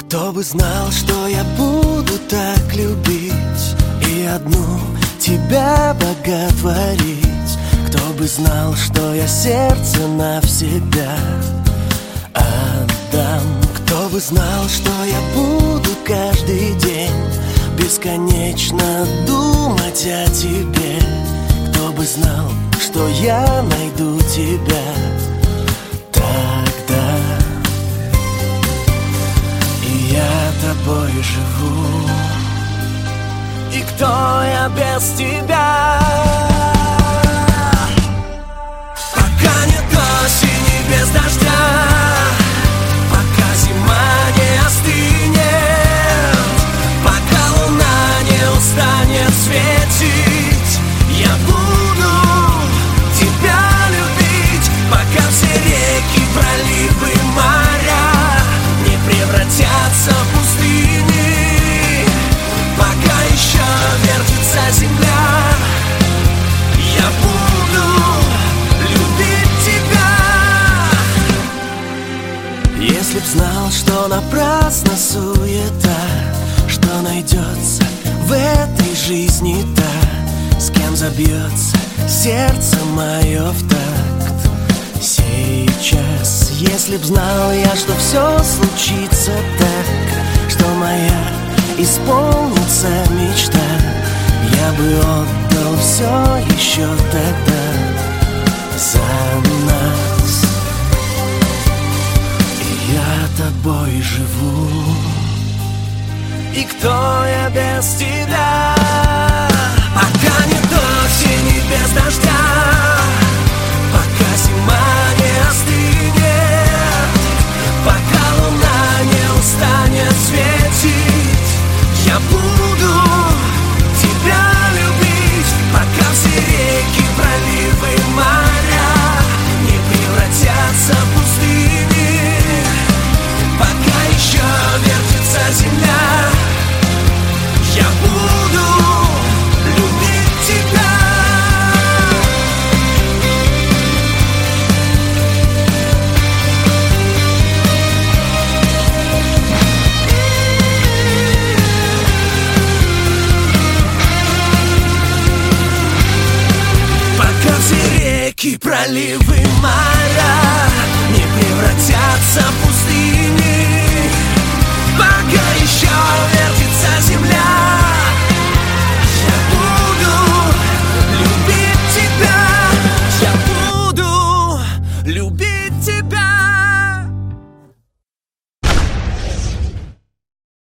Кто бы знал, что я буду так любить и одну тебя боготворить. Кто бы знал, что я сердце навсегда отдам. Кто бы знал, что я буду каждый день бесконечно думать о тебе. Кто бы знал, что я найду тебя тогда. И я тобой живу. И кто я без тебя? Пока нет осени без дождя, пока зима не остынет, пока луна не устанет светить, я буду тебя любить, пока все реки, проливы, моря не превратятся в пустыни, пока еще вертится земля, я буду любить тебя. Если б знал, что напрасно суета, что найдется в этой жизни та, с кем забьется сердце мое в такт сейчас. Если б знал я, что все случится так, что моя исполнится мечта, я бы отдал все еще тогда за нас. И я тобой живу. И кто я без тебя? Пока нет осени без дождя, пока зима не остынет, пока луна не устанет светить, я буду тебя любить, пока все реки, проливы, моря не превратятся в пустыни, пока еще вертится земля, я буду любить тебя. Пока все реки, проливы, моря не превратятся в пустыни, пока еще вертится земля, я буду любить тебя, я буду любить тебя.